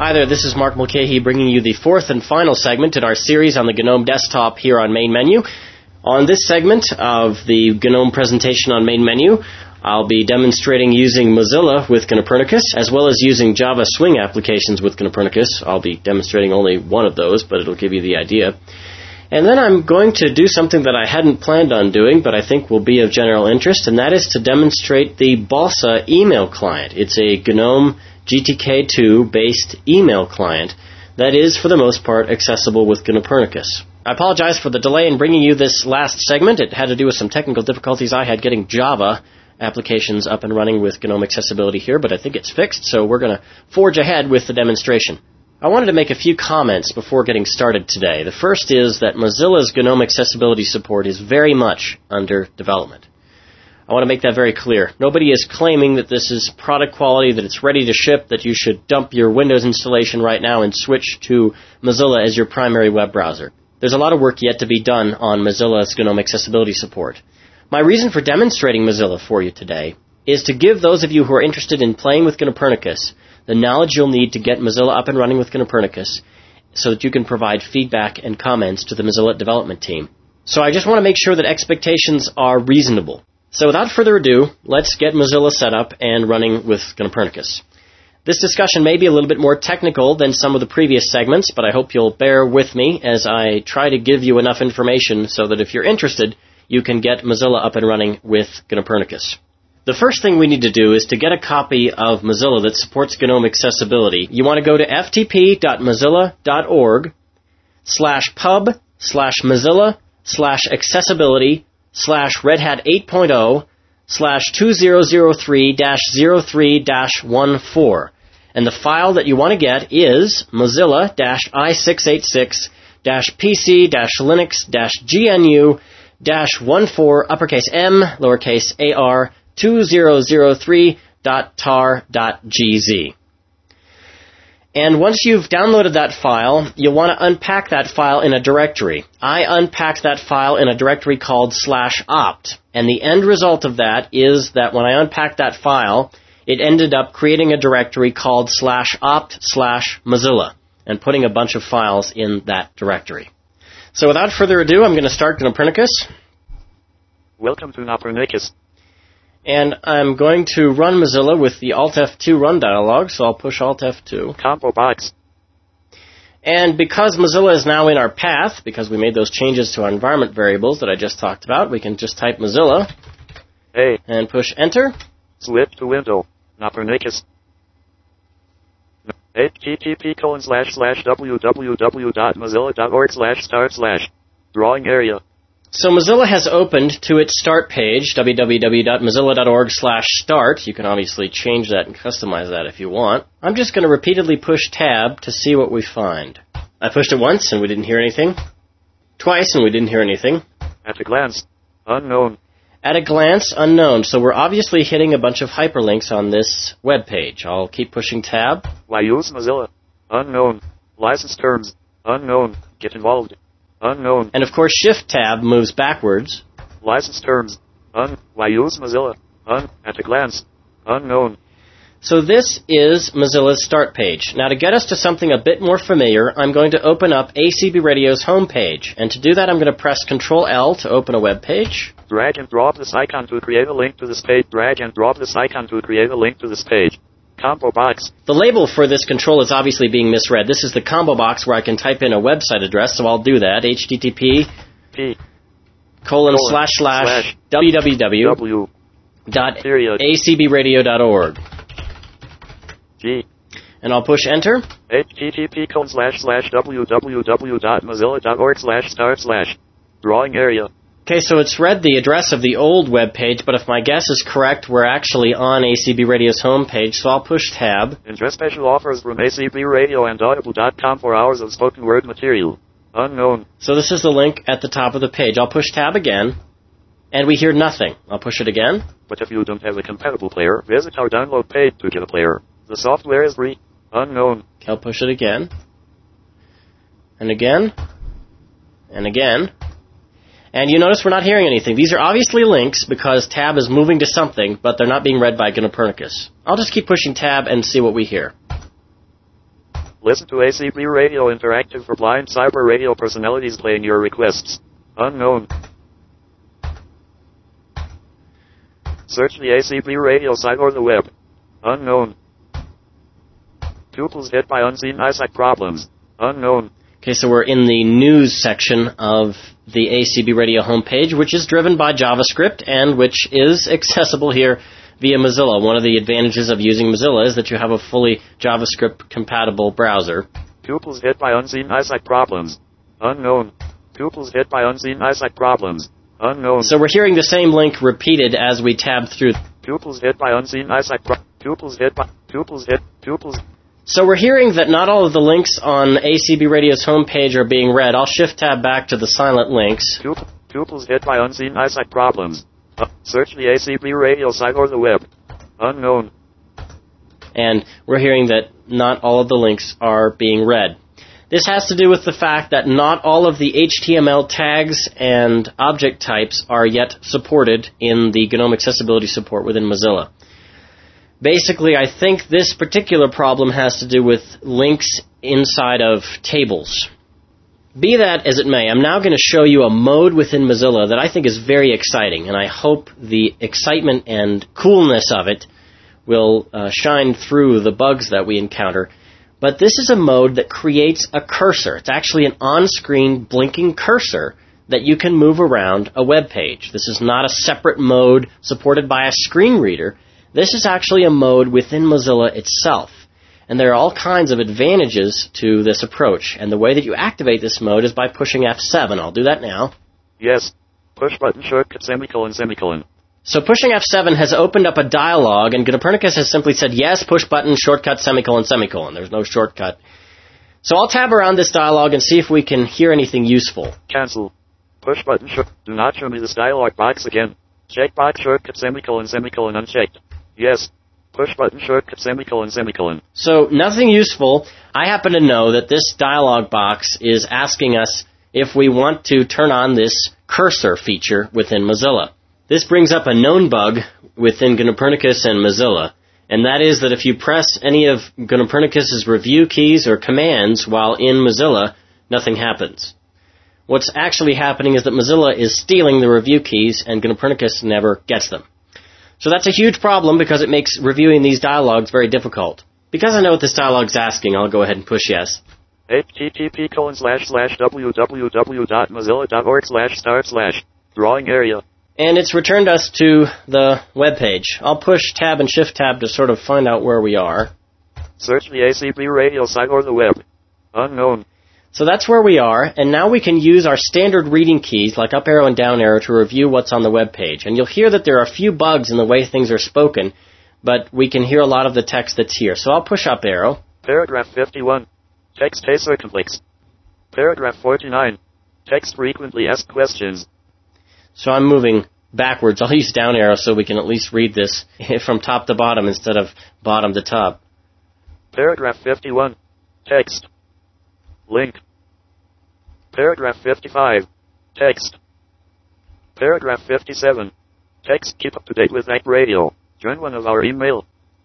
Hi there, this is Mark Mulcahy bringing you the fourth and final segment in our series on the GNOME desktop here on Main Menu. On this segment of the GNOME presentation on Main Menu, I'll be demonstrating using Mozilla with Gnopernicus, as well as using Java Swing applications with Gnopernicus. I'll be demonstrating only one of those, but it'll give you the idea. And then I'm going to do something that I hadn't planned on doing, but I think will be of general interest, and that is to demonstrate the Balsa email client. It's a GNOME GTK2-based email client that is, for the most part, accessible with Gnopernicus. I apologize for the delay in bringing you this last segment. It had to do with some technical difficulties I had getting Java applications up and running with GNOME accessibility here, but I think it's fixed, so we're going to forge ahead with the demonstration. I wanted to make a few comments before getting started today. The first is that Mozilla's GNOME accessibility support is very much under development. I want to make that very clear. Nobody is claiming that this is product quality, that it's ready to ship, that you should dump your Windows installation right now and switch to Mozilla as your primary web browser. There's a lot of work yet to be done on Mozilla's GNOME accessibility support. My reason for demonstrating Mozilla for you today is to give those of you who are interested in playing with Gnopernicus the knowledge you'll need to get Mozilla up and running with Gnopernicus so that you can provide feedback and comments to the Mozilla development team. So I just want to make sure that expectations are reasonable. So without further ado, let's get Mozilla set up and running with Gnopernicus. This discussion may be a little bit more technical than some of the previous segments, but I hope you'll bear with me as I try to give you enough information so that if you're interested, you can get Mozilla up and running with Gnopernicus. The first thing we need to do is to get a copy of Mozilla that supports GNOME accessibility. You want to go to ftp.mozilla.org/pub/mozilla/accessibility/Red Hat 8.0/2003-03-14. And the file that you want to get is Mozilla-i686-pc-linux-gnu-14 uppercase M lowercase ar 2003.tar.gz. And once you've downloaded that file, you'll want to unpack that file in a directory. I unpacked that file in a directory called /opt. And the end result of that is that when I unpacked that file, it ended up creating a directory called /opt/Mozilla and putting a bunch of files in that directory. So without further ado, I'm going to start Gnopernicus. Welcome to Gnopernicus. And I'm going to run Mozilla with the Alt F2 run dialog, so I'll push Alt F2. Combo box. And because Mozilla is now in our path, because we made those changes to our environment variables that I just talked about, we can just type Mozilla and push Enter. Switch to window. Gnopernicus. http://www.mozilla.org/start/ drawing area. So Mozilla has opened to its start page, www.mozilla.org/start. You can obviously change that and customize that if you want. I'm just going to repeatedly push Tab to see what we find. I pushed it once and we didn't hear anything. Twice and we didn't hear anything. At a glance, unknown. At a glance, unknown. So we're obviously hitting a bunch of hyperlinks on this web page. I'll keep pushing Tab. Why use Mozilla? Unknown. License terms. Unknown. Get involved. Unknown. And of course, Shift-Tab moves backwards. License terms. Why use Mozilla? At a glance. Unknown. So this is Mozilla's start page. Now to get us to something a bit more familiar, I'm going to open up ACB Radio's home page. And to do that, I'm going to press Control-L to open a web page. Drag and drop this icon to create a link to this page. Drag and drop this icon to create a link to this page. Combo box. The label for this control is obviously being misread. This is the combo box where I can type in a website address, so I'll do that. http://www.acbradio.org. G. And I'll push Enter. http://www.mozilla.org/start/ drawing area. Okay, so it's read the address of the old web page, but if my guess is correct, we're actually on ACB Radio's home page, so I'll push Tab. Enjoy special offers from ACB Radio and Audible.com for hours of spoken word material. Unknown. So this is the link at the top of the page. I'll push Tab again, and we hear nothing. I'll push it again. But if you don't have a compatible player, visit our download page to get a player. The software is free. Unknown. Okay, I'll push it again. And again. And again. And you notice we're not hearing anything. These are obviously links because Tab is moving to something, but they're not being read by Gnopernicus. I'll just keep pushing Tab and see what we hear. Listen to ACB Radio Interactive for blind cyber radio personalities playing your requests. Unknown. Search the ACB radio site or the web. Unknown. Pupils hit by unseen eyesight problems. Unknown. Okay, so we're in the news section of the ACB Radio homepage, which is driven by JavaScript and which is accessible here via Mozilla. One of the advantages of using Mozilla is that you have a fully JavaScript-compatible browser. Pupils hit by unseen eyesight problems. Unknown. Pupils hit by unseen eyesight problems. Unknown. So we're hearing the same link repeated as we tab through. Pupils hit by unseen eyesight Pupils hit by... Pupils hit... Pupils... So we're hearing that not all of the links on ACB Radio's homepage are being read. I'll shift-tab back to the silent links. Pupils hit by unseen eyesight problems. Search the ACB Radio site or the web. Unknown. And we're hearing that not all of the links are being read. This has to do with the fact that not all of the HTML tags and object types are yet supported in the GNOME accessibility support within Mozilla. Basically, I think this particular problem has to do with links inside of tables. Be that as it may, I'm now going to show you a mode within Mozilla that I think is very exciting, and I hope the excitement and coolness of it will shine through the bugs that we encounter. But this is a mode that creates a cursor. It's actually an on-screen blinking cursor that you can move around a web page. This is not a separate mode supported by a screen reader. This is actually a mode within Mozilla itself. And there are all kinds of advantages to this approach. And the way that you activate this mode is by pushing F7. I'll do that now. Yes. Push button shortcut semicolon semicolon. So pushing F7 has opened up a dialog, and Gnopernicus has simply said, yes, push button shortcut semicolon semicolon. There's no shortcut. So I'll tab around this dialog and see if we can hear anything useful. Cancel. Push button do not show me this dialog box again. Checkbox shortcut semicolon semicolon unchecked. Yes. Push button shortcut semicolon semicolon. So nothing useful. I happen to know that this dialog box is asking us if we want to turn on this cursor feature within Mozilla. This brings up a known bug within Gnopernicus and Mozilla, and that is that if you press any of Gnopernicus's review keys or commands while in Mozilla, nothing happens. What's actually happening is that Mozilla is stealing the review keys and Gnopernicus never gets them. So that's a huge problem because it makes reviewing these dialogues very difficult. Because I know what this dialogue's asking, I'll go ahead and push yes. http://www.mozilla.org/start/drawing area. And it's returned us to the web page. I'll push tab and shift tab to sort of find out where we are. Search the ACB radio site or the web. Unknown. So that's where we are, and now we can use our standard reading keys, like up arrow and down arrow, to review what's on the web page. And you'll hear that there are a few bugs in the way things are spoken, but we can hear a lot of the text that's here. So I'll push up arrow. Paragraph 51. Text hey circumflex. Paragraph 49. Text frequently asked questions. So I'm moving backwards. I'll use down arrow so we can at least read this from top to bottom instead of bottom to top. Paragraph 51. Text. Link. Paragraph 55. Text. Paragraph 57. Text. Keep up to date with Act Radio. Join one of our email.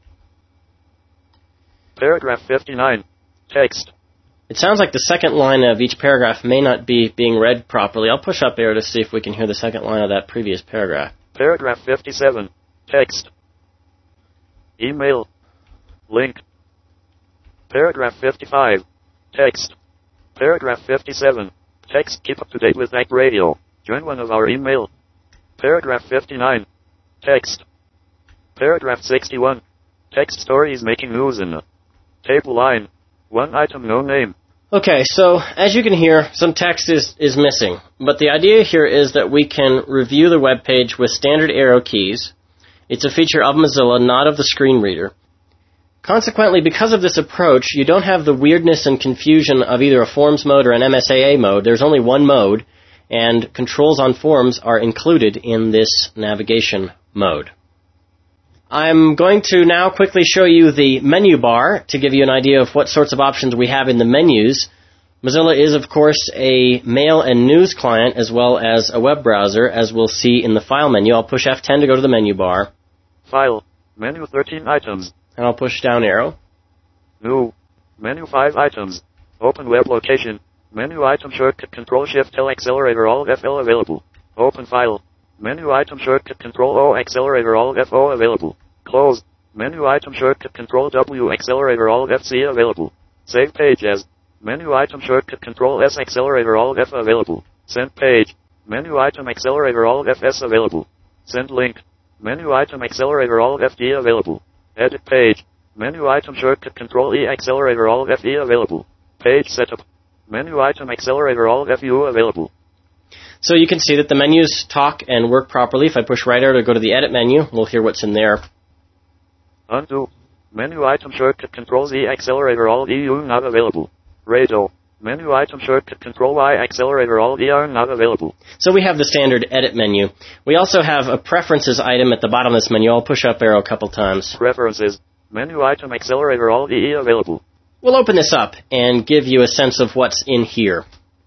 Paragraph 59. Text. It sounds like the second line of each paragraph may not be being read properly. I'll push up arrow to see if we can hear the second line of that previous paragraph. Paragraph 57. Text. Email. Link. Paragraph 55. Text. Paragraph 57. Text. Keep up to date with Act Radio. Join one of our email. Paragraph 59. Text. Paragraph 61. Text stories making news in a table line. One item, no name. Okay, so as you can hear, some text is missing. But the idea here is that we can review the web page with standard arrow keys. It's a feature of Mozilla, not of the screen reader. Consequently, because of this approach, you don't have the weirdness and confusion of either a forms mode or an MSAA mode. There's only one mode, and controls on forms are included in this navigation mode. I'm going to now quickly show you the menu bar to give you an idea of what sorts of options we have in the menus. Mozilla is, of course, a mail and news client as well as a web browser, as we'll see in the File menu. I'll push F10 to go to the menu bar. File. Menu 13 items. And I'll push down arrow. New. Menu 5 items. Open web location. Menu item shortcut Control Shift L accelerator Alt FL available. Open file. Menu item shortcut Control O accelerator Alt FO available. Close. Menu item shortcut Control W accelerator Alt FC available. Save page as. Menu item shortcut Control S accelerator Alt F available. Send page. Menu item accelerator Alt FS available. Send link. Menu item accelerator Alt FD available. Edit page. Menu item shortcut Control E accelerator Alt FE available. Page setup. Menu item accelerator Alt FU available. So you can see that the menus talk and work properly. If I push right arrow to go to the edit menu, we'll hear what's in there. Undo. Menu item shortcut Control Z accelerator Alt EU not available. Radio. Menu item shortcut Control Y accelerator Alt ER not available. So we have the standard edit menu. We also have a preferences item at the bottom of this menu. I'll push up arrow a couple times. Preferences. Menu item accelerator Alt EE available. We'll open this up and give you a sense of what's in here.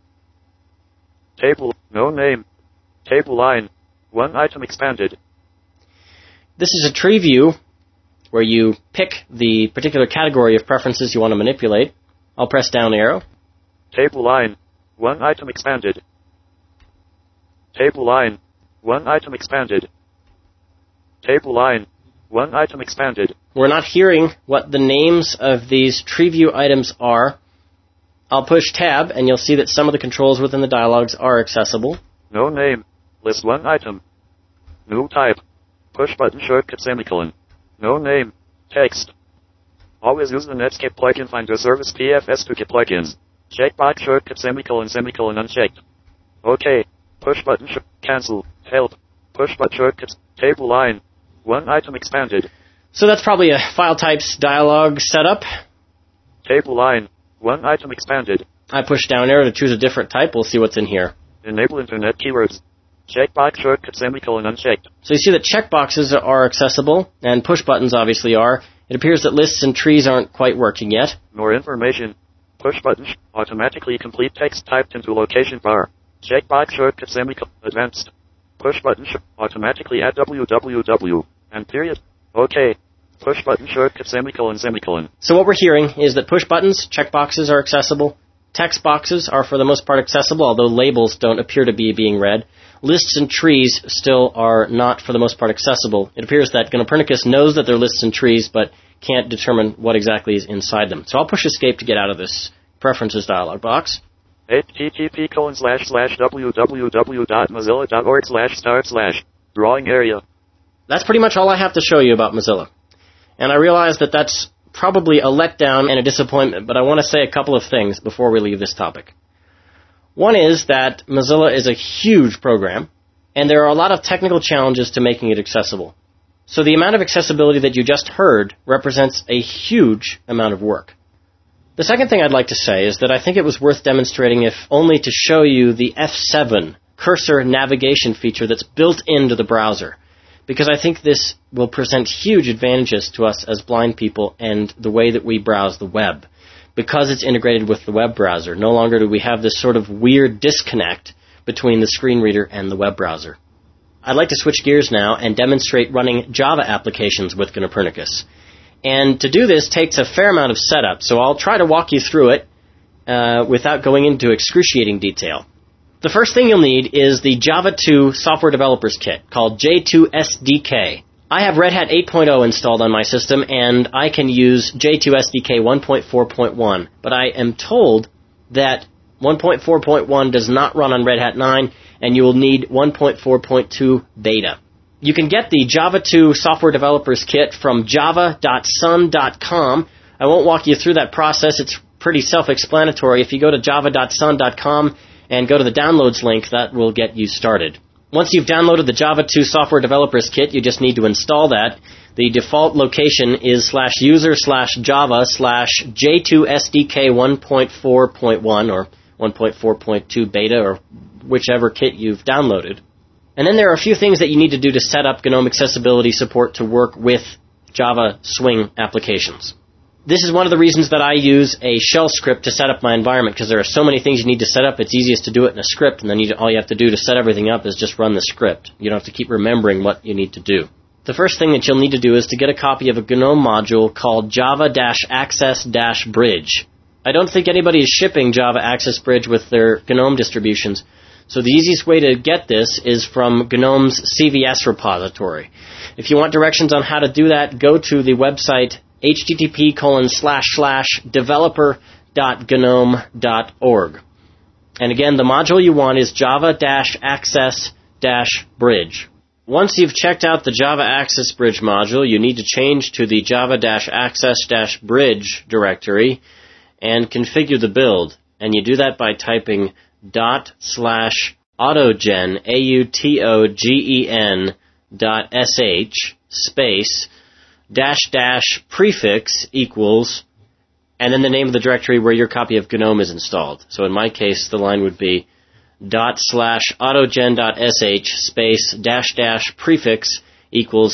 Table. No name. Table line. One item expanded. This is a tree view where you pick the particular category of preferences you want to manipulate. I'll press down arrow. Table line. One item expanded. Table line. One item expanded. Table line. One item expanded. We're not hearing what the names of these tree view items are. I'll push tab and you'll see that some of the controls within the dialogues are accessible. No name. List one item. New type. Push button shortcut semicolon. No name. Text. Always use the Netscape plugin Finder Service PFS to get plugins. Checkbox shortcut semicolon unchecked. OK. Push button cancel. Help. Push button shortcuts. Table line. One item expanded. So that's probably a file types dialog setup. Table line. One item expanded. I push down arrow to choose a different type. We'll see what's in here. Enable internet keywords. Checkbox shortcut semicolon unchecked. So you see that checkboxes are accessible, and push buttons obviously are. It appears that lists and trees aren't quite working yet. More information. Push button. Automatically complete text typed into location bar. Checkbox shortcut semicolon advanced. Push button. Automatically add www. And period. OK. Push button shortcut semicolon. So what we're hearing is that push buttons, checkboxes are accessible. Text boxes are for the most part accessible, although labels don't appear to be being read. Lists and trees still are not for the most part accessible. It appears that Gnopernicus knows that they're lists and trees, but can't determine what exactly is inside them. So I'll push escape to get out of this preferences dialog box. http://www.mozilla.org/start/drawing area. That's pretty much all I have to show you about Mozilla. And I realize that that's probably a letdown and a disappointment, but I want to say a couple of things before we leave this topic. One is that Mozilla is a huge program, and there are a lot of technical challenges to making it accessible. So the amount of accessibility that you just heard represents a huge amount of work. The second thing I'd like to say is that I think it was worth demonstrating if only to show you the F7 cursor navigation feature that's built into the browser, because I think this will present huge advantages to us as blind people and the way that we browse the web. Because it's integrated with the web browser, no longer do we have this sort of weird disconnect between the screen reader and the web browser. I'd like to switch gears now and demonstrate running Java applications with Gnopernicus. And to do this takes a fair amount of setup, so I'll try to walk you through it without going into excruciating detail. The first thing you'll need is the Java 2 Software Developers Kit, called J2SDK. I have Red Hat 8.0 installed on my system, and I can use J2SDK 1.4.1, but I am told that 1.4.1 does not run on Red Hat 9, and you will need 1.4.2 beta. You can get the Java 2 Software Developers Kit from java.sun.com. I won't walk you through that process. It's pretty self-explanatory. If you go to java.sun.com and go to the downloads link, that will get you started. Once you've downloaded the Java 2 Software Developers Kit, you just need to install that. The default location is /user/java/J2SDK 1.4.1 or 1.4.2 beta or whichever kit you've downloaded. And then there are a few things that you need to do to set up GNOME accessibility support to work with Java Swing applications. This is one of the reasons that I use a shell script to set up my environment, because there are so many things you need to set up. It's easiest to do it in a script, and then all you have to do to set everything up is just run the script. You don't have to keep remembering what you need to do. the first thing that you'll need to do is to get a copy of a GNOME module called Java-Access-Bridge. I don't think anybody is shipping Java Access Bridge with their GNOME distributions, so the easiest way to get this is from GNOME's CVS repository. If you want directions on how to do that, go to the website http://developer.gnome.org. And again, the module you want is Java-Access-Bridge. Once you've checked out the Java Access Bridge module, you need to change to the Java-Access-Bridge directory and configure the build. And you do that by typing /autogen, AUTOGEN.sh space -- prefix equals, and then the name of the directory where your copy of GNOME is installed. So in my case, the line would be /autogen.sh space -- prefix equals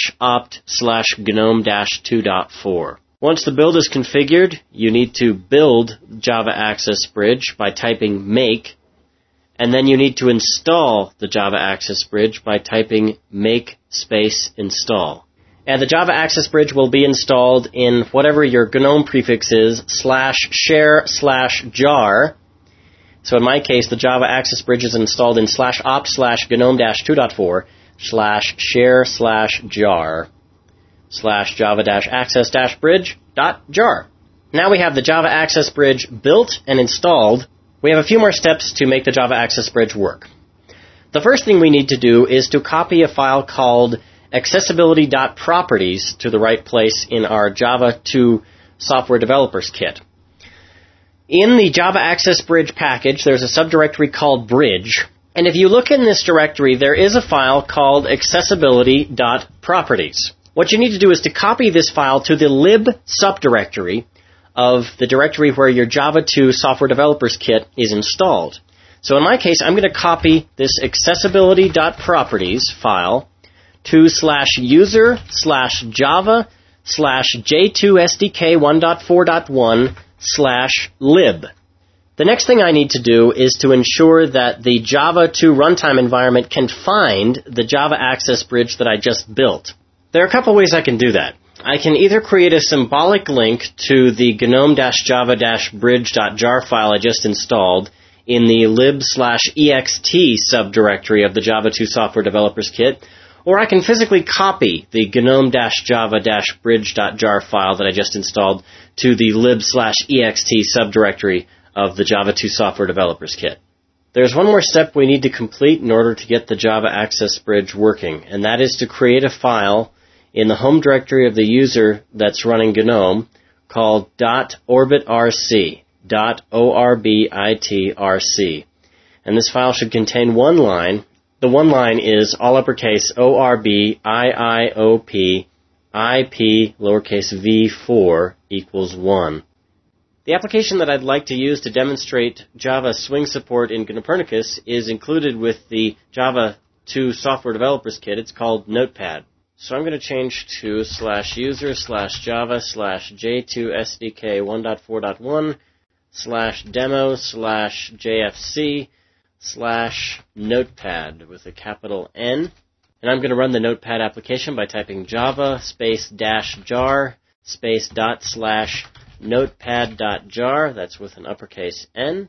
/opt/gnome-2.4. Once the build is configured, you need to build Java Access Bridge by typing make, and then you need to install the Java Access Bridge by typing make space install. And the Java Access Bridge will be installed in whatever your GNOME prefix is, /share/jar. So in my case, the Java Access Bridge is installed in /opt/gnome-2.4 /share/jar /java-access-bridge.jar. Now we have the Java Access Bridge built and installed. We have a few more steps to make the Java Access Bridge work. The first thing we need to do is to copy a file called accessibility.properties to the right place in our Java 2 Software Developers Kit. In the Java Access Bridge package, there's a subdirectory called Bridge, and if you look in this directory, there is a file called accessibility.properties. What you need to do is to copy this file to the lib subdirectory of the directory where your Java 2 Software Developers Kit is installed. So in my case, I'm going to copy this accessibility.properties file to /user/java/j2sdk1.4.1/lib. The next thing I need to do is to ensure that the Java 2 runtime environment can find the Java Access Bridge that I just built. There are a couple ways I can do that. I can either create a symbolic link to the gnome-java-bridge.jar file I just installed in the lib/ext subdirectory of the Java 2 Software Developers Kit, or I can physically copy the gnome-java-bridge.jar file that I just installed to the lib/ext subdirectory of the Java 2 Software Developers Kit. There's one more step we need to complete in order to get the Java Access Bridge working, and that is to create a file in the home directory of the user that's running GNOME called .orbitrc, .orbitrc. And this file should contain one line. The one line is all uppercase ORB IIOP IP lowercase v4 equals 1. The application that I'd like to use to demonstrate Java Swing support in Copernicus is included with the Java 2 Software Developers Kit. It's called Notepad. So I'm going to change to /user/java/j2sdk1.4.1/demo/jfc/notepad with a capital N. And I'm going to run the Notepad application by typing java -jar /notepad.jar. That's with an uppercase N.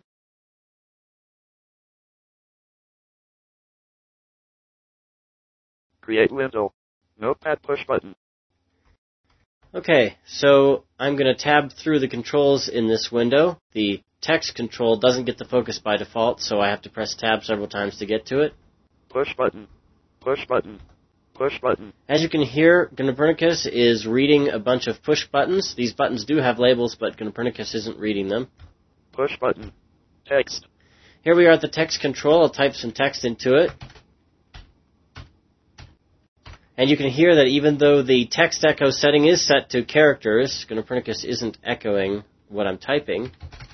Create window. Notepad push button. Okay, so I'm going to tab through the controls in this window. The text control doesn't get the focus by default, so I have to press tab several times to get to it. Push button. Push button. Push button. As you can hear, Copernicus is reading a bunch of push buttons. These buttons do have labels, but Copernicus isn't reading them. Push button. Text. Here we are at the text control. I'll type some text into it. And you can hear that even though the text echo setting is set to characters, Copernicus isn't echoing what I'm typing.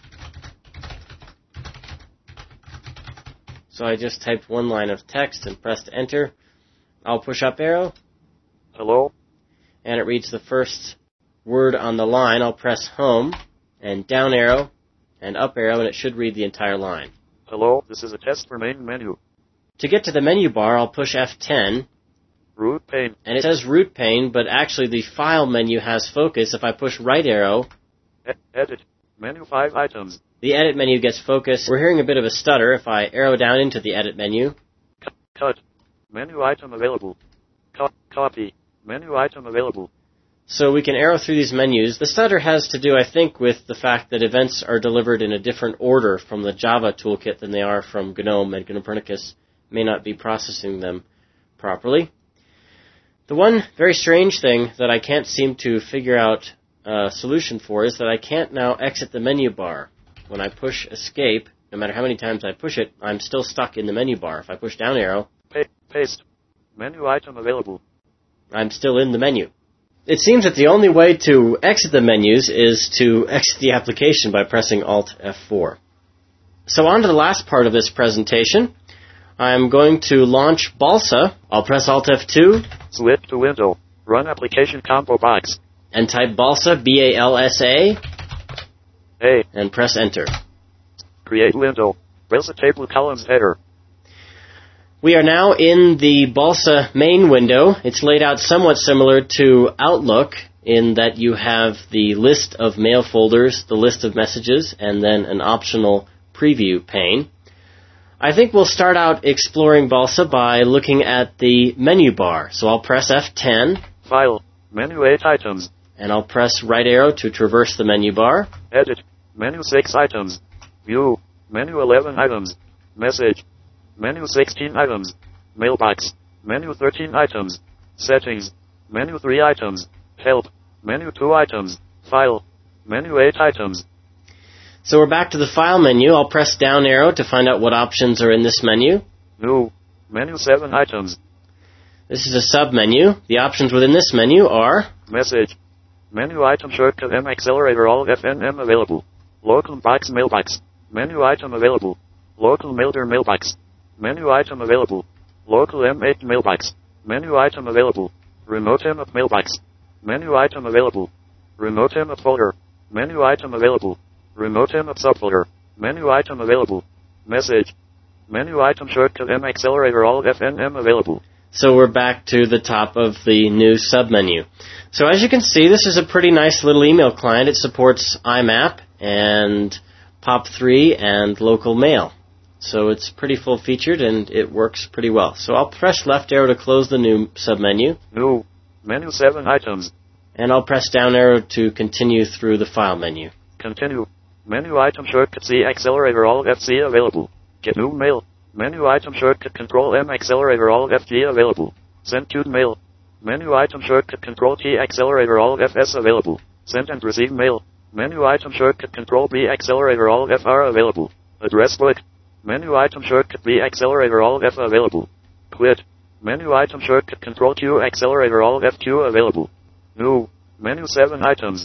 So I just typed one line of text and pressed enter. I'll push up arrow. Hello. And it reads the first word on the line. I'll press home and down arrow and up arrow, and it should read the entire line. Hello, this is a test for main menu. To get to the menu bar, I'll push F10. Root pane. And it says root pane, but actually the file menu has focus. If I push right arrow, Edit. Menu 5 items. the edit menu gets focus. We're hearing a bit of a stutter. If I arrow down into the edit menu, Cut. Menu item available. Copy. Menu item available. so we can arrow through these menus. The stutter has to do, I think, with the fact that events are delivered in a different order from the Java toolkit than they are from GNOME, and Gnomepernicus may not be processing them properly. The one very strange thing that I can't seem to figure out a solution for is that I can't now exit the menu bar. When I push escape, no matter how many times I push it, I'm still stuck in the menu bar. If I push down arrow, Paste. Menu item available. I'm still in the menu. It seems that the only way to exit the menus is to exit the application by pressing Alt F4. So on to the last part of this presentation. I'm going to launch Balsa. I'll press Alt F2. Switch to window. Run application combo box. And type Balsa, B-A-L-S-A, A. and press Enter. Create window. Balsa table columns header. We are now in the Balsa main window. It's laid out somewhat similar to Outlook in that you have the list of mail folders, the list of messages, and then an optional preview pane. I think we'll start out exploring Balsa by looking at the menu bar. So I'll press F10. File. Menu 8 items. And I'll press right arrow to traverse the menu bar. Edit. Menu 6 items. View. Menu 11 items. Message. Menu 16 items. Mailbox. Menu 13 items. Settings. Menu 3 items. Help. Menu 2 items. File. Menu 8 items. So we're back to the File menu. I'll press down arrow to find out what options are in this menu. New. Menu 7 items. This is a sub-menu. The options within this menu are Message. Menu item shortcut M accelerator all FNM available. Local box mailbox. Menu item available. Local mailder mailbox. Menu item available. Local M8 mailbox. Menu item available. Remote M up mailbox. Menu item available. Remote M up folder. Menu item available. Remote M up subfolder. Menu item available. Message. Menu item shortcut M accelerator all FNM available. So we're back to the top of the new submenu. So as you can see, this is a pretty nice little email client. It supports IMAP and POP3 and local mail. So it's pretty full-featured and it works pretty well. So I'll press left arrow to close the new submenu. New. Menu 7 items. And I'll press down arrow to continue through the File menu. Continue. Menu item shortcut C accelerator all FC available. Get new mail. Menu item shortcut Control M accelerator all FG available. Send queued mail. Menu item shortcut Control T accelerator all FS available. Send and receive mail. Menu item shortcut Control B accelerator all FR available. Address book. Menu item shortcut B accelerator all F available. Quit. Menu item shortcut Control Q accelerator all FQ available. New. Menu 7 items.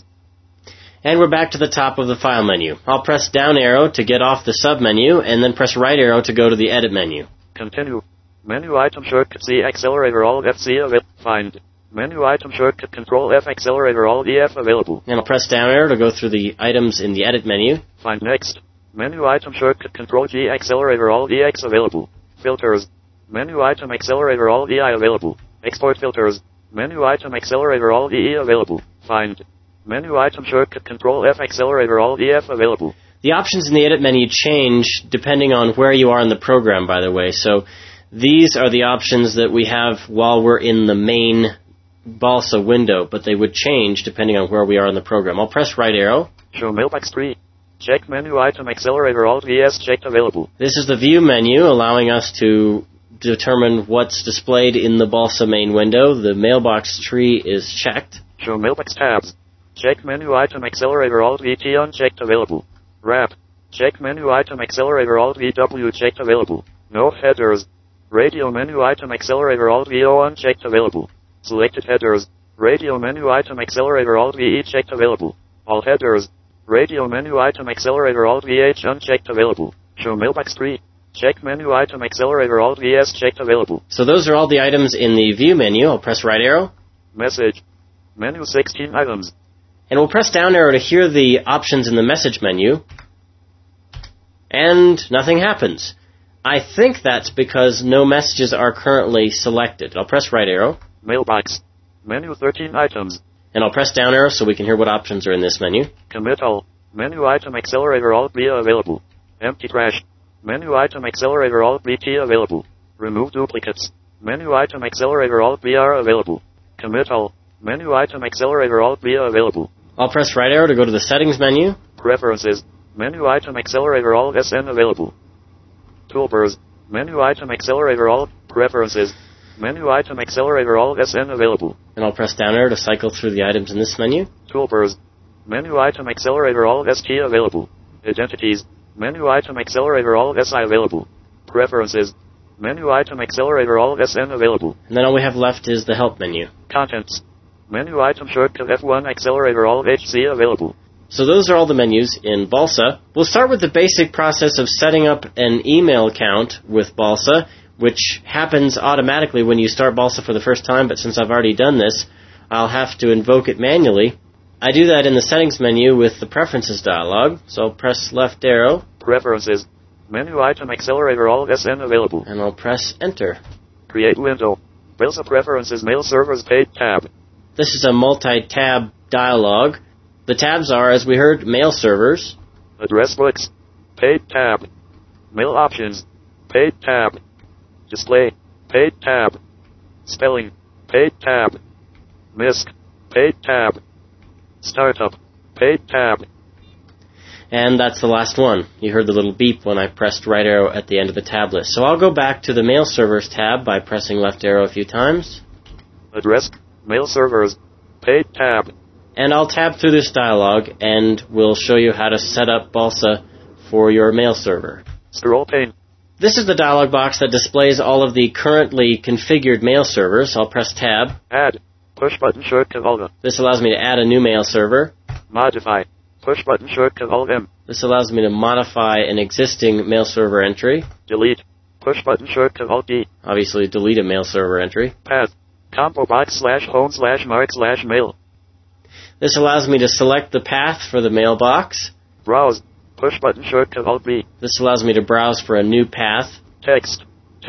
And we're back to the top of the File menu. I'll press down arrow to get off the submenu, and then press right arrow to go to the Edit menu. Continue. Menu item shortcut C accelerator all FC available. Find. Menu item shortcut Control F accelerator all EF available. And I'll press down arrow to go through the items in the Edit menu. Find next. Menu item shortcut Control G accelerator all EX available. Filters. Menu item accelerator all EI available. Export filters. Menu item accelerator all EE available. Find. Menu item shortcut Control F accelerator all EF available. The options in the Edit menu change depending on where you are in the program, by the way. So these are the options that we have while we're in the main Balsa window, but they would change depending on where we are in the program. I'll press right arrow. Show mailbox 3. Check menu item accelerator alt VS checked available. This is the View menu, allowing us to determine what's displayed in the Balsa main window. The mailbox tree is checked. Show mailbox tabs. Check menu item accelerator alt VT unchecked available. Wrap. Check menu item accelerator alt VW checked available. No headers. Radio menu item accelerator alt VO unchecked available. Selected headers. Radio menu item accelerator alt VE checked available. All headers. Radio menu item accelerator alt VH unchecked available. Show mailbox 3. Check menu item accelerator alt VS checked available. So those are all the items in the View menu. I'll press right arrow. Message. Menu 16 items. And we'll press down arrow to hear the options in the Message menu. And nothing happens. I think that's because no messages are currently selected. I'll press right arrow. Mailbox. Menu 13 items. And I'll press down arrow so we can hear what options are in this menu. Commit all. Menu item accelerator Alt B available. Empty trash. Menu item accelerator Alt B T available. Remove duplicates. Menu item accelerator Alt B R available. Commit all. Menu item accelerator Alt B available. I'll press right arrow to go to the settings menu. Preferences. Menu item accelerator Alt SN available. Toolbars. Menu item accelerator Alt. Preferences. Menu item accelerator Alt SN available. And I'll press down arrow to cycle through the items in this menu. Toolbars. Menu item accelerator Alt ST available. Identities. Menu item accelerator Alt SI available. Preferences. Menu item accelerator Alt SN available. And then all we have left is the help menu. Contents. Menu item shortcut F1 accelerator Alt HC available. So those are all the menus in Balsa. We'll start with the basic process of setting up an email account with Balsa, which happens automatically when you start Balsa for the first time, but since I've already done this, I'll have to invoke it manually. I do that in the settings menu with the preferences dialog, so I'll press left arrow. Preferences. Menu item accelerator Alt SN available. And I'll press enter. Create window. Balsa preferences mail servers page tab. This is a multi-tab dialog. The tabs are, as we heard, mail servers. Address books. Page tab. Mail options. Page tab. Display. Page tab. Spelling. Page tab. MISC. Page tab. Startup. Page tab. And that's the last one. You heard the little beep when I pressed right arrow at the end of the tab list. So I'll go back to the mail servers tab by pressing left arrow a few times. Address. Mail servers. Page tab. And I'll tab through this dialog and we'll show you how to set up Balsa for your mail server. Scroll pane. This is the dialog box that displays all of the currently configured mail servers. I'll press tab. Add. Push button shortcut Alt. This allows me to add a new mail server. Modify. Push button shortcut Alt M. This allows me to modify an existing mail server entry. Delete. Push button shortcut Alt D. Obviously delete a mail server entry. Path. Combo box /home/mark/mail. This allows me to select the path for the mailbox. Browse. Push button shortcut Alt B. This allows me to browse for a new path. Text.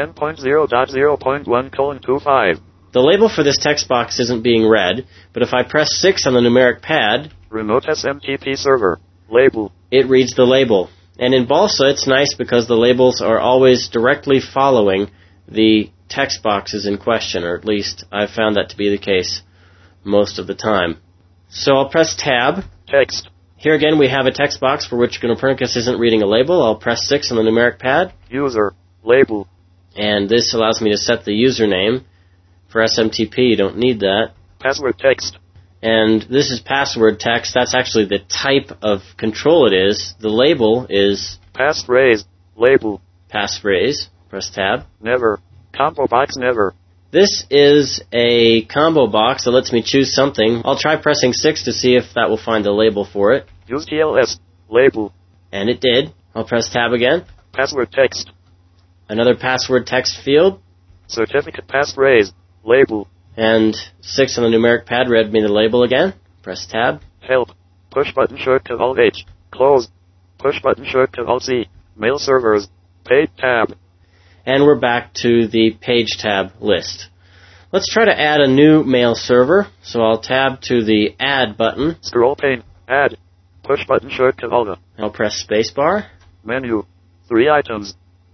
10.0.0.1:25. The label for this text box isn't being read, but if I press 6 on the numeric pad, Remote SMTP server. Label. it reads the label. And in Balsa, it's nice because the labels are always directly following the text boxes in question, or at least I've found that to be the case most of the time. So I'll press tab. Text. Here again we have a text box for which Copernicus isn't reading a label. I'll press 6 on the numeric pad. User. Label. And this allows me to set the username. For SMTP, you don't need that. Password text. And this is password text. That's actually the type of control it is. The label is Passphrase. Label. passphrase. Press tab. Never. Combo box never. This is a combo box that lets me choose something. I'll try pressing 6 to see if that will find the label for it. Use TLS. Label. And it did. I'll press tab again. Password text. Another password text field. Certificate passphrase. Label. And 6 on the numeric pad read me the label again. Press tab. Help. Push button shortcut Alt H. Close. Push button shortcut Alt C. Mail servers. Page tab. And we're back to the page tab list. Let's try to add a new mail server. So I'll tab to the add button. Scroll pane. Add. Push button shortcut Alt. I'll press spacebar. Menu. 3 items.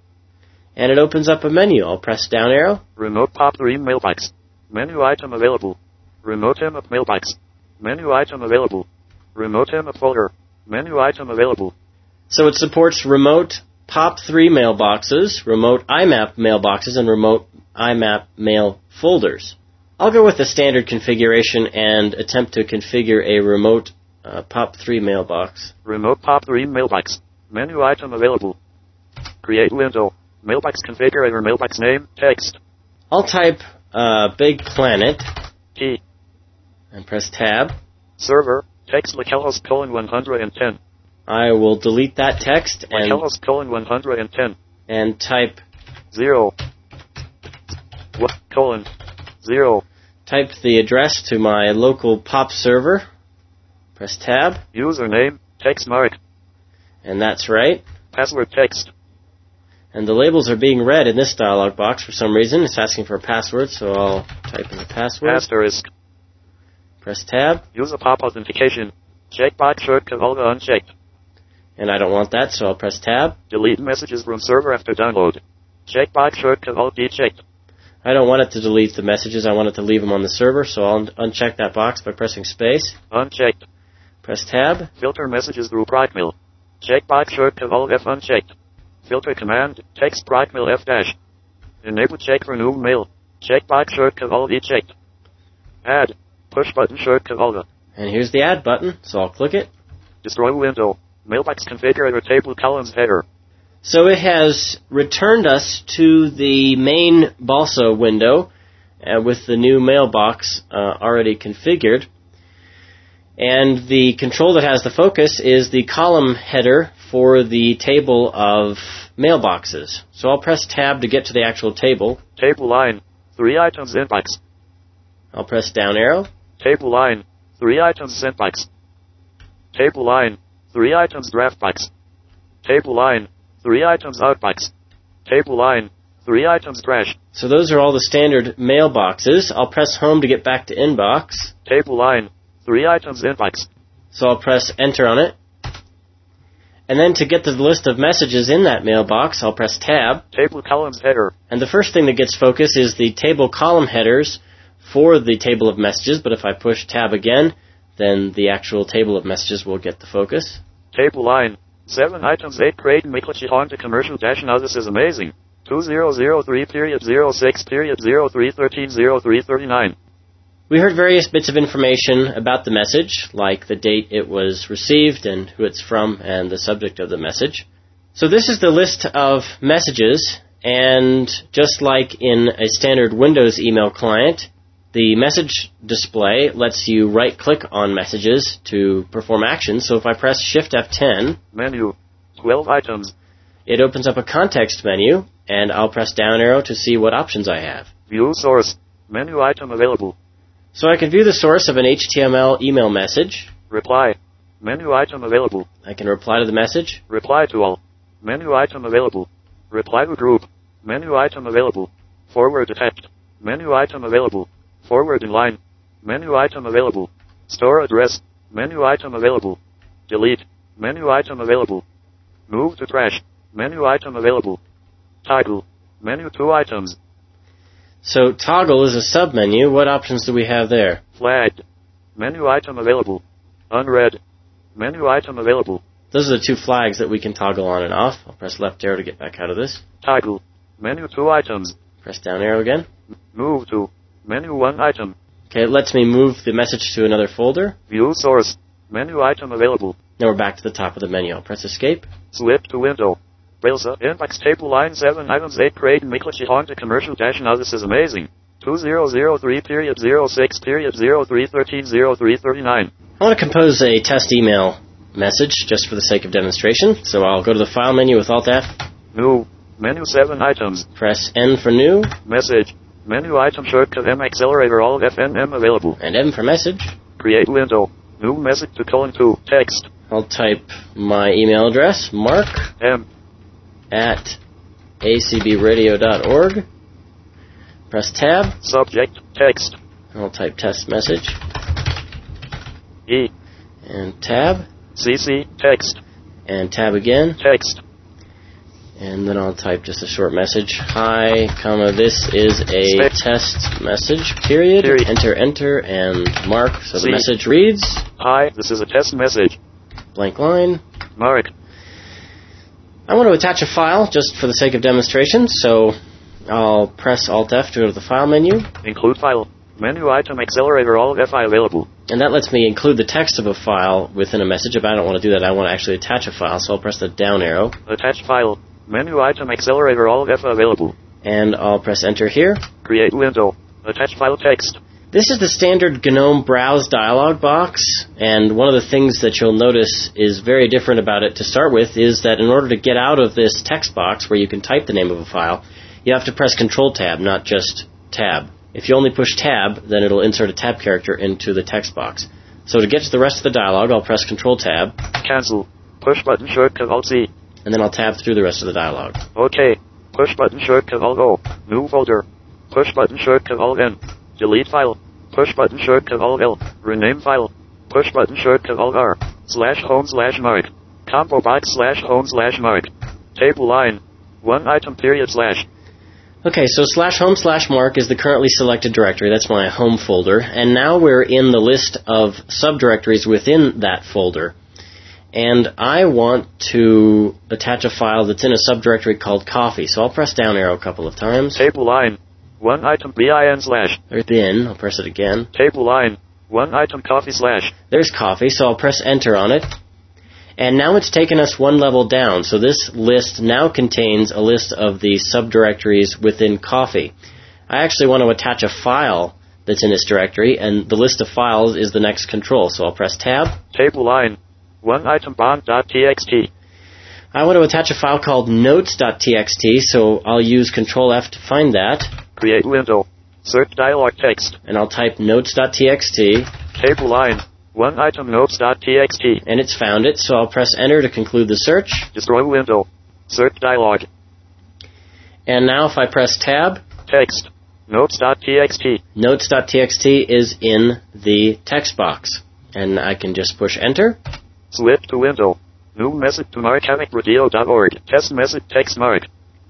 And it opens up a menu. I'll press down arrow. Remote POP3 mailbox. Menu item available. Remote IMAP mailbox. Menu item available. Remote IMAP folder. Menu item available. So it supports remote POP3 mailboxes, remote IMAP mailboxes, and remote IMAP mail folders. I'll go with the standard configuration and attempt to configure a remote POP3 mailbox. Remote POP3 mailbox. Menu item available. Create window. Mailbox configurator. Mailbox name. Text. I'll type Big Planet T. and press tab. Server. Text Michaelos:110. I will delete that text Michaelos:110. and type 0. 0. Type the address to my local POP server. Press tab, Username. Text mark. and that's right. Password text. And the labels are being read in this dialog box for some reason. It's asking for a password, so I'll type in the password. Asterisk. Press Tab. Use a pop authentication. Checkbox shortcut Olga unchecked. And I don't want that, so I'll press Tab. Delete messages from server after download. Checkbox shortcut Alt D checked. I don't want it to delete the messages. I want it to leave them on the server, so I'll uncheck that box by pressing space. Unchecked. Press Tab. Filter messages through Procmail. Checkbox shortcut Alt F unchecked. Filter command, text Procmail F dash. Enable check for new mail. Checkbox shortcut Alt E checked. Add. Push button shortcut Alt. And here's the Add button, so I'll click it. Destroy window. Mailbox configurator table columns header. So it has returned us to the main Balsa window with the new mailbox already configured. And the control that has the focus is the column header for the table of mailboxes. So I'll press Tab to get to the actual table. Table line, 3 items inbox. I'll press down arrow. Table line, 3 items sent box. Table line, 3 items draft box. Table line, 3 items outbox. Table line, 3 items trash. So those are all the standard mailboxes. I'll press home to get back to inbox. Table line, 3 items inbox. So I'll press enter on it. And then to get to the list of messages in that mailbox, I'll press Tab. Table columns header. And the first thing that gets focus is the table column headers for the table of messages, but if I push Tab again, then the actual table of messages will get the focus. Table line, 7 items 8 grade Miklichi on to commercial dash. Now this is amazing. 2003 period 06 period 0313 0339. We heard various bits of information about the message, like the date it was received and who it's from and the subject of the message. So this is the list of messages, and just like in a standard Windows email client, the message display lets you right-click on messages to perform actions. So if I press Shift F10, menu, 12 items. It opens up a context menu, and I'll press down arrow to see what options I have. View source, menu item available. So I can view the source of an HTML email message. Reply, menu item available. I can reply to the message. Reply to all, menu item available. Reply to group, menu item available. Forward attached, menu item available. Forward in line, menu item available. Store address, menu item available. Delete, menu item available. Move to trash, menu item available. Title, menu 2 items. So toggle is a submenu. What options do we have there? Flagged, menu item available. Unread, menu item available. Those are the 2 flags that we can toggle on and off. I'll press left arrow to get back out of this. Title, menu 2 items. Press down arrow again. Move to, menu 1 item. Okay, it lets me move the message to another folder. View source, menu item available. Now we're back to the top of the menu. I'll press escape. Slip to window. Railsa, inbox table line 7 items 8 grade Miklichi on to commercial dash. Now this is amazing. 2003 period 06 period 0313 0339. I want to compose a test email message just for the sake of demonstration. So I'll go to the file menu with Alt F. New, menu 7 items. Press N for new. Message, menu item shortcut M accelerator Alt F N M available. And M for message. Create window. New message to :2 text. I'll type my email address, mark M at acbradio.org. Press Tab. Subject, text. I'll type test message. E. And Tab. CC, text. And Tab again. Text. And then I'll type just a short message. Hi, this is a test message, period. Enter, and mark. So the message reads. Hi, this is a test message. Blank line. Mark. I want to attach a file just for the sake of demonstration, so I'll press Alt F to go to the file menu. Include file. Menu item accelerator Alt Fi available. And that lets me include the text of a file within a message. If I don't want to do that, I want to actually attach a file, so I'll press the down arrow. Attach file. Menu item accelerator Alt F available. And I'll press enter here. Create window. Attach file text. This is the standard GNOME Browse dialog box, and one of the things that you'll notice is very different about it to start with is that in order to get out of this text box where you can type the name of a file, you have to press Control-Tab, not just Tab. If you only push Tab, then it'll insert a tab character into the text box. So to get to the rest of the dialog, I'll press Control-Tab. Cancel. Push button shortcut Alt-C. and then I'll tab through the rest of the dialog. OK. Push button shortcut Alt O. New folder. Push button shortcut Alt N. Delete file. Push button shortcut Alt L. Rename file. Push button shortcut Alt R. /home/mark. Combo box /home/mark. Table line. One item period slash. Okay, so /home/mark is the currently selected directory. That's my home folder. And now we're in the list of subdirectories within that folder. And I want to attach a file that's in a subdirectory called coffee. So I'll press down arrow a couple of times. Table line. One item bin/. There's bin. I'll press it again. Table line. One item coffee/. There's coffee, so I'll press enter on it. And now it's taken us one level down. So this list now contains a list of the subdirectories within coffee. I actually want to attach a file that's in this directory, and the list of files is the next control. So I'll press tab. Table line. One item bond.txt. I want to attach a file called notes.txt, so I'll use Control F to find that. Create window. Search dialog text. And I'll type notes.txt. Table line. One item notes.txt. And it's found it, so I'll press enter to conclude the search. Destroy window. Search dialog. And now if I press tab. Text. Notes.txt. Notes.txt is in the text box. And I can just push enter. Switch to window. New message to markhamicradio.org. Test message text mark.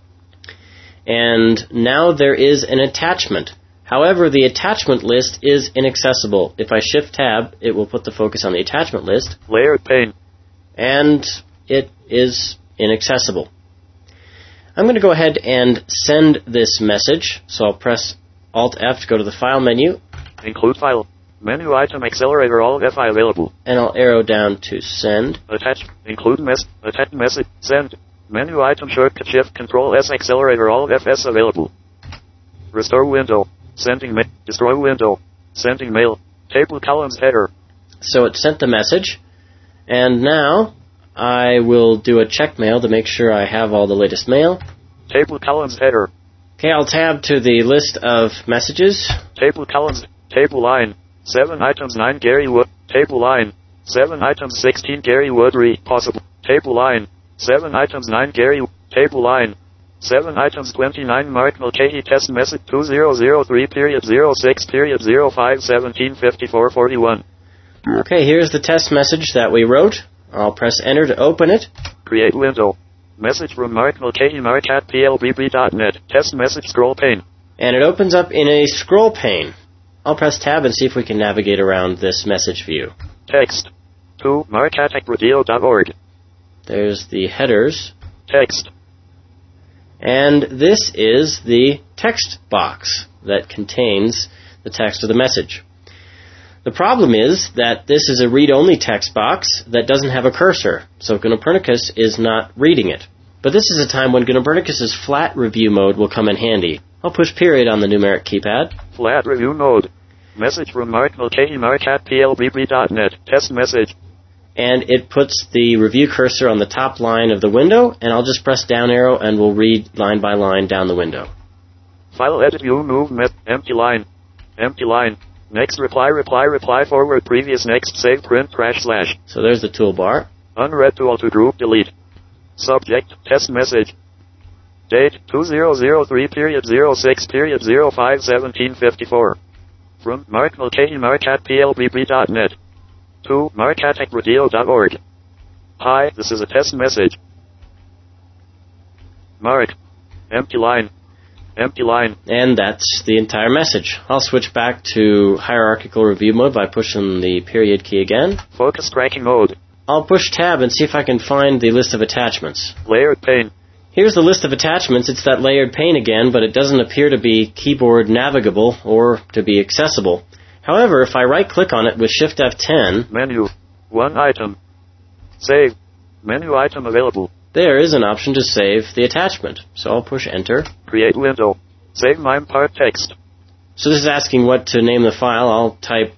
And now there is an attachment. However, the attachment list is inaccessible. If I shift tab, it will put the focus on the attachment list. Layered pane. And it is inaccessible. I'm going to go ahead and send this message. So I'll press Alt F to go to the file menu. Include file. Menu item accelerator Alt Fi available. And I'll arrow down to send. Attach. Include attach message. Send. Menu item shortcut shift control S accelerator Alt Fs available. Restore window. Sending mail. Destroy window. Sending mail. Table columns header. So it sent the message. And now I will do a check mail to make sure I have all the latest mail. Table columns header. Okay, I'll tab to the list of messages. Table columns. Table line. 7 items 9 Gary Wood. Table line. 7 items 16 Gary Woodry. Possible. Table line. 7 items 9 Gary. Table line. 7 items 29 Mark Mulcahy test message 2003 period 06 period 05 17 54 41. Okay, here's the test message that we wrote. I'll press enter to open it. Create window. Message from Mark Mulcahy mark@plbb.net. Test message scroll pane. And it opens up in a scroll pane. I'll press tab and see if we can navigate around this message view. Text. To markhamicradio.org. There's the headers. Text. And this is the text box that contains the text of the message. The problem is that this is a read-only text box that doesn't have a cursor, so GNOME is not reading it. But this is a time when GNOME flat review mode will come in handy. I'll push period on the numeric keypad. Flat review mode. Message from Mark Mulcahy mark@plbb.net. Test message. And it puts the review cursor on the top line of the window, and I'll just press down arrow and we'll read line by line down the window. File edit view move empty line. Empty line. Next reply forward previous next save print crash slash. So there's the toolbar. Unread to all to group delete. Subject test message. Date 2003 period 06 period 05 17 54. From Mark Mulcahy mark@plbb.net. To markhamicradio.org. Hi, this is a test message. Mark. Empty line. Empty line. And that's the entire message. I'll switch back to hierarchical review mode by pushing the period key again. Focus tracking mode. I'll push tab and see if I can find the list of attachments. Layered pane. Here's the list of attachments. It's that layered pane again, but it doesn't appear to be keyboard navigable or to be accessible. However, if I right-click on it with Shift F10... Menu. One item. Save. Menu item available. There is an option to save the attachment. So I'll push Enter. Create window. Save MIME part text. So this is asking what to name the file. I'll type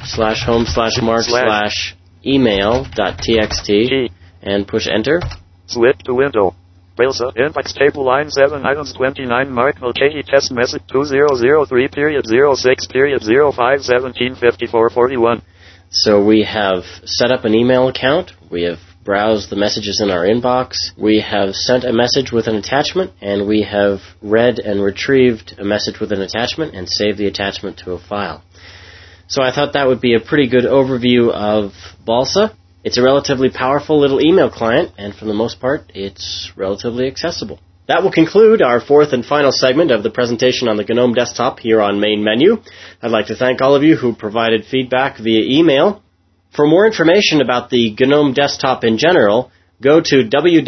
/home/mark/email.txt and push Enter. Switch to window. Railsa inbox table line 7 items 29 Mark Mulcahy test message 2003 period 06 period 05 17 54 41. So we have set up an email account, we have browsed the messages in our inbox. We have sent a message with an attachment, and we have read and retrieved a message with an attachment and saved the attachment to a file. So I thought that would be a pretty good overview of Balsa. It's a relatively powerful little email client, and for the most part, it's relatively accessible. That will conclude our fourth and final segment of the presentation on the GNOME desktop here on Main Menu. I'd like to thank all of you who provided feedback via email. For more information about the GNOME desktop in general, go to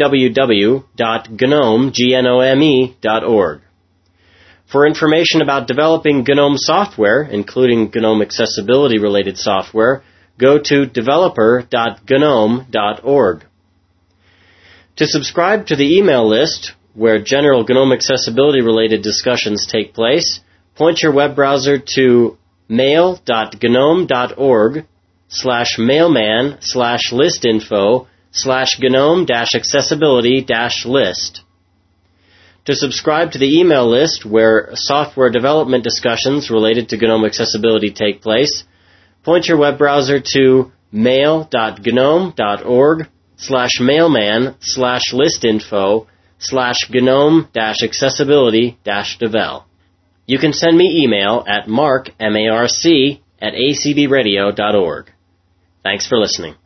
www.gnome.org. For information about developing GNOME software, including GNOME accessibility-related software, go to developer.gnome.org. To subscribe to the email list, where general GNOME accessibility-related discussions take place, point your web browser to mail.gnome.org/mailman/listinfo/gnome-accessibility-list. To subscribe to the email list, where software development discussions related to GNOME accessibility take place, point your web browser to mail.gnome.org/mailman/listinfo/gnome-accessibility-devel. You can send me email at marc@acbradio.org. Thanks for listening.